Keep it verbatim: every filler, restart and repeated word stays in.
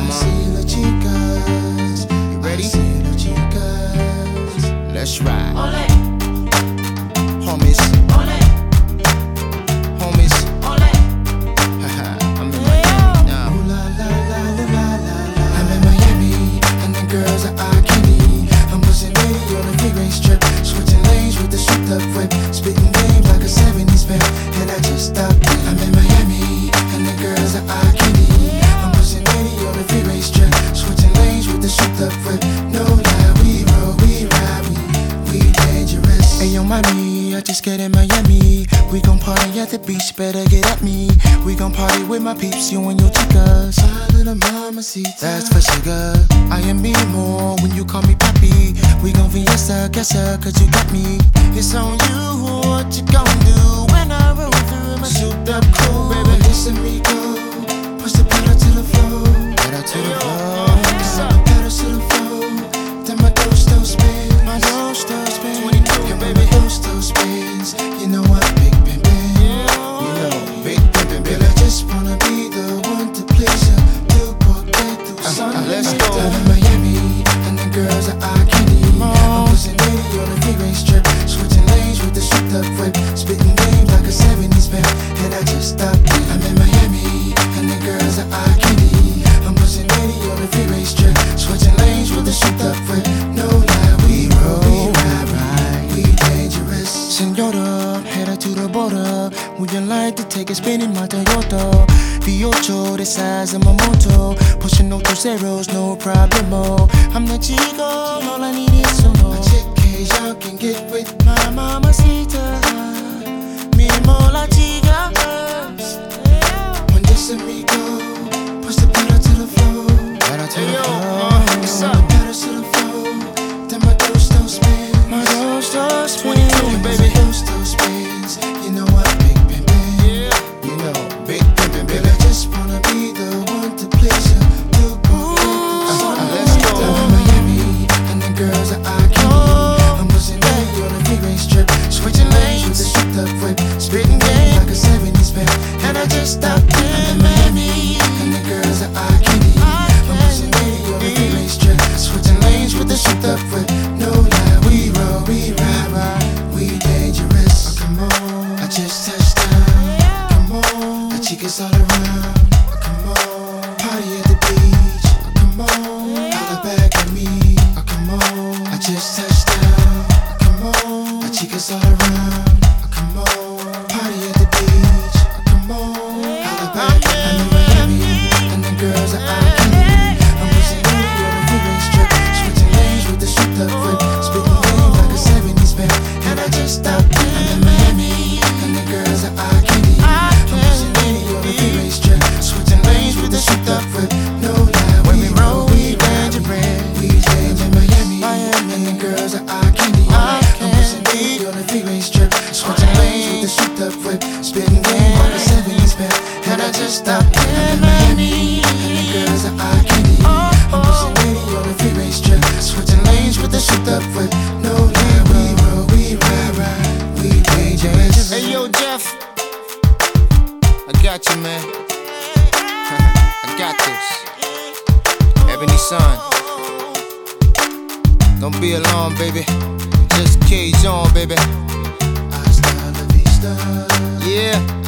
Come on. Las chicas. You ready? Las chicas. Let's ride. Ole. Homies. Ole. Homies. Ole. Haha, I'm in Miami now. Ooh la la la la la la la. I'm in Miami, and the girls are eye candy. I'm pushing eighty on a freeway strip, switching lanes with the souped up whip, spitting game like a seventies band, and I just stopped. I'm in Miami, and the girls are eye candy. I'm pushing eighty on a freeway strip, switching lanes with the souped up whip. No lie, we roll, we ride, we we dangerous. Hey yo, mommy, I just get in Miami. We gon' party at the beach, better get at me. We gon' party with my peeps, you and your chicas. My little mamacita, that's for sugar. I am me more when you call me papi. We gon' fiesta, guess ya, cause you got me. It's on you, what you gon' do when I roll through my souped up crew, baby. Listen me go, push the pedal to the floor. Pedal to the floor, pedal to the floor. Then my dough still spins, my dough still spins. twenty-two, baby, dough still spins. You know I'm big pimpin', you know big pimpin', baby. I just wanna be the one to please you. Do forget through Sunday. Let's go. I'm in Miami, and the girls are eye candy. I'm pushing eighty on a freeway strip, switching lanes with the souped up whip, spitting game like a seventies band, and I just stopped. I'm in Miami, and the girls are eye candy. I'm pushing eighty on a freeway strip, switching lanes with the souped up whip. No lie, we roll, we ride, ride, we dangerous. Senora, headed to the border. Would you like to take a spin in my Toyota? V eight, the size of my motor. Pushing no two zeros, no problemo. I'm the chico, all I need is uno. A chick cage, y'all can get with my mamacita. Me more la chica. When this and me go, push the pedal to the floor. Pedal to the floor. What's up? Pedal to the floor. Then my dough still spins. My dough still spins. twenty-two, baby. My dough still spins. You know I'm big pimpin'. Yeah. You know, big pimpin', baby. I just wanna be the one to please you. Do good. Let's go. I'm in Miami, and the girls are eye candy. I'm pushing eighty on a freeway strip, switching lanes with the souped up whip, spitting game like a seventies band, and I just stopped. I'm in Miami, and the girls are eye candy. I'm pushing eighty on a freeway strip, switching lanes with the souped up whip. No lie, we roll, we ride, ride, we dangerous. Oh, come on, I just touched down. Come on, the chicas all around. Oh, come on, party at the beach. Oh, come on, holla back at me. Oh, come on, I just touched down. Oh, come on, the chicas all around. Oh, come on, party at the beach. Oh, come on, holla back at me. I'm in Miami, and the girls are eye candy. I'm pushing eighty on a freeway strip, switching lanes with the souped up whip, spitting game like a seventies band, and I just stopped. I'm in Miami, and the girls are eye candy. I'm pushing eighty on a freeway strip, switching lanes with the souped up whip. No lie, when we roll, we dangerous. We change in Miami, and the girls are eye candy. I'm pushing eighty on a freeway strip, switching lanes with the souped up whip, spitting game like a seventies band, and I just stopped. I'm in Miami, and the girls are eye candy. I'm pushing eighty on a freeway strip, switching lanes with the souped up whip. No lie, we roll, we ride, ride, we dangerous. Hey yo, Jeff. I got you, man. I got this. Ebony Sun. Don't be alarmed, baby. Just cage on, baby. Hasta la vista. Yeah.